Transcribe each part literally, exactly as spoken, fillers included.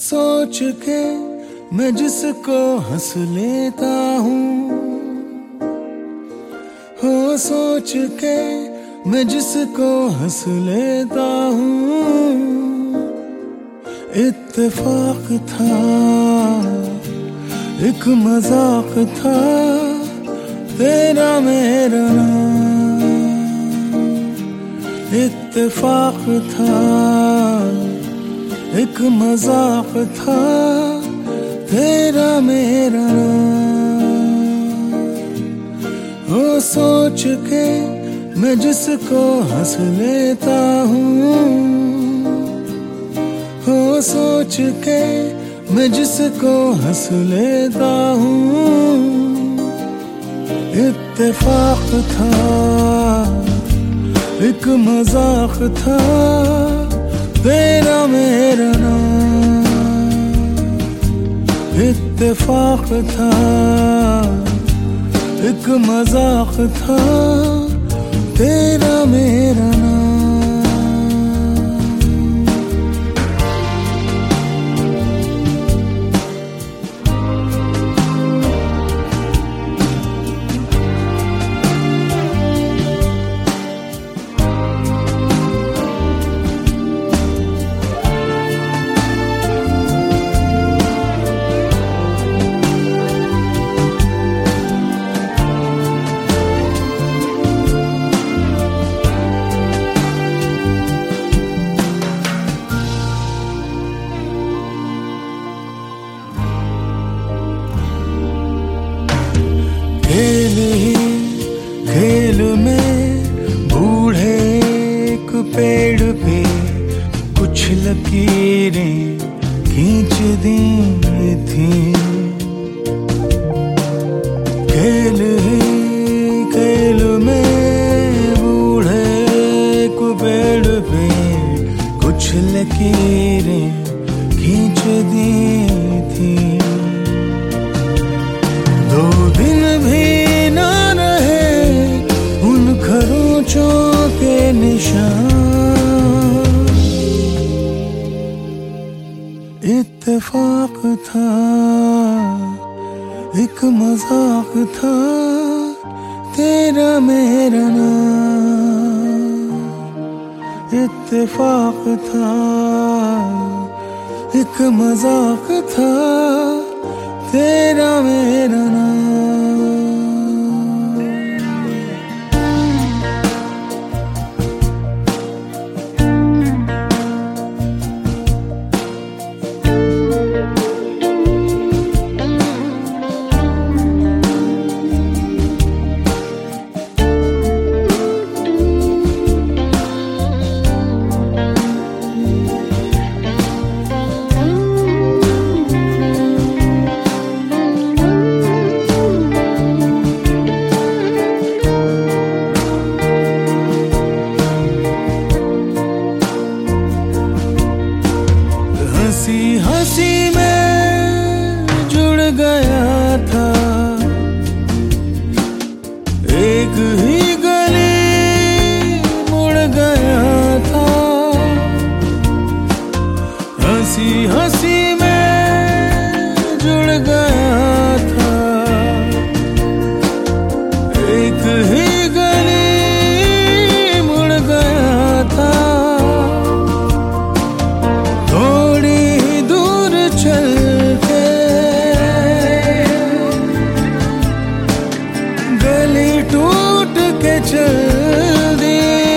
सोच के मैं जिसको हंस लेता हूँ, हो सोच के मैं जिसको हंस लेता हूँ। इत्तेफाक था, एक मजाक था, तेरा मेरा नाम। इत्तेफाक था, एक मजाक था, तेरा मेरा नाम। हो सोच के मैं जिसको हंस लेता हूँ, हो सोच के मैं जिसको हंस लेता हूँ। इत्तेफाक था, एक मजाक था, तेरा मेरा नाम। इत्तेफाक था, एक मजाक था, तेरा मेरा नाम। खेल ही खेल में बूढ़े एक पेड़ पे कुछ लकीरें खींच दी थी। खेल ही खेल में बूढ़े एक पेड़ पे कुछ लकीरें खींच दी थी। दो दिन भी न रहे उन खरोंचों के निशान। इत्तेफाक था, एक मजाक था, तेरा मेरा नाम। इत्तेफाक था, एक मजाक था, तेरा मेरा नाम। हंसी हंसी में जुड़ गया था, एक ही गली मुड़ गया था। हंसी हंसी में जुड़ गया था, एक ही गली मुड़ गया था। गली टूट के चल दी,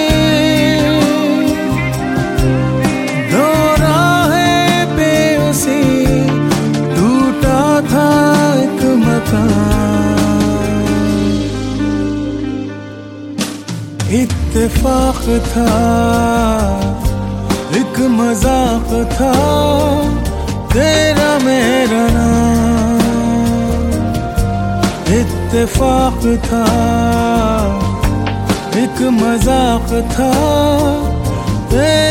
दो राहें पे उसी टूटा था एक मकान। इत्तेफाक था, एक मजाक था, तेरा मेरा नाम। इत्तेफाक था, एक मजाक था,